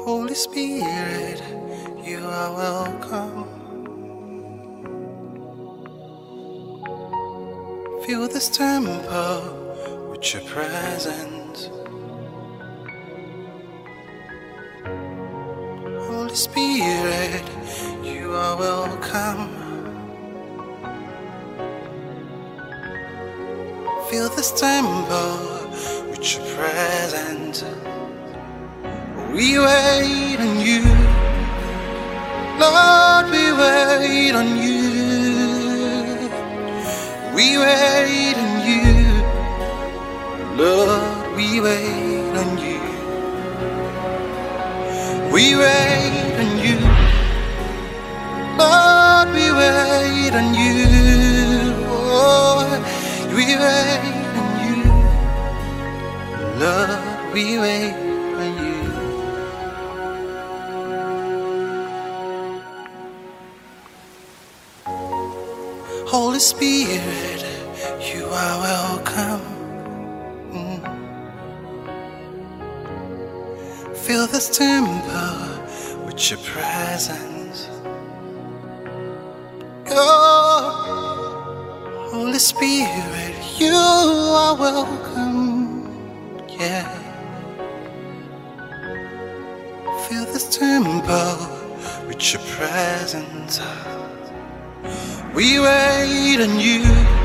Holy Spirit, you are welcome. Fill this temple with your presence. Holy Spirit, you are welcome. Fill this temple with your presence. We wait on you, Lord, we wait on you. We wait on you, Lord, we wait on you. We wait on you, Lord, we wait on you. Oh, we wait on you, Lord, we wait on you. Holy Spirit, you are welcome. Fill this temple with your presence. Oh, Holy Spirit, you are welcome. Yeah. Fill this temple with your presence. We wait on you,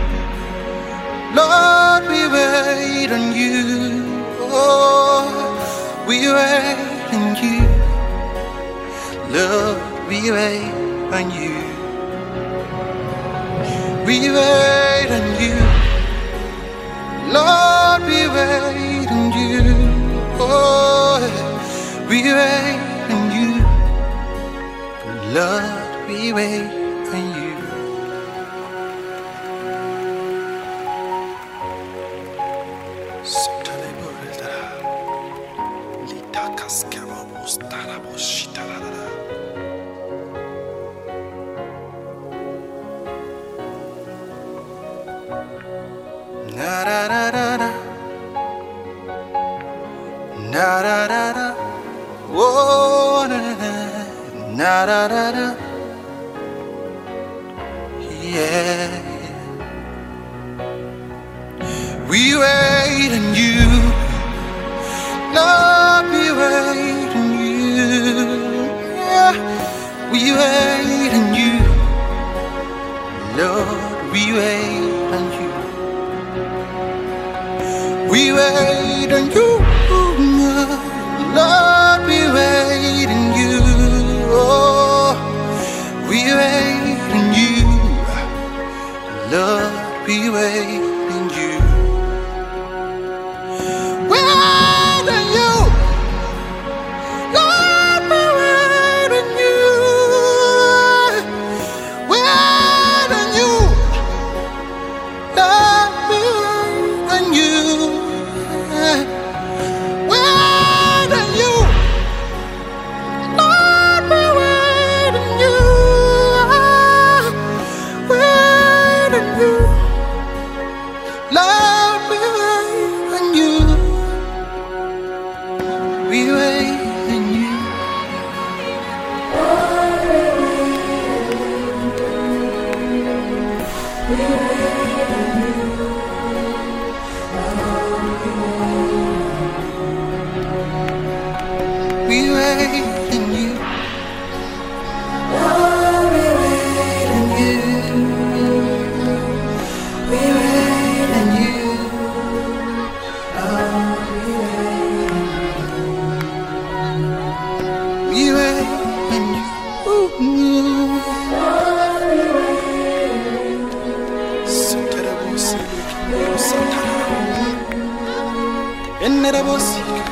Lord, we wait on you. Oh, we wait on you, Lord, we wait on you. We wait on you, Lord, we wait on you. Oh, we wait on you, Lord, we wait on you. Na da da da da, na da da da, oh na na na da da da, yeah. We wait on you, Lord, we wait on you. Yeah. We wait on you, Lord, we wait on you. We wait on you, Lord, we wait on you. Oh, we wait on you, Lord, we wait on you. We wait on you, Lord, we wait on you. We wait on you, Lord, we wait on you. Wait on you, Lord, we wait on you. Wait on you, Lord, we wait on you. We wait on you. We wait on you. Oh, we wait on you. We wait on you. Oh, we wait on you. Santara bosi, Santara. Enera bosi.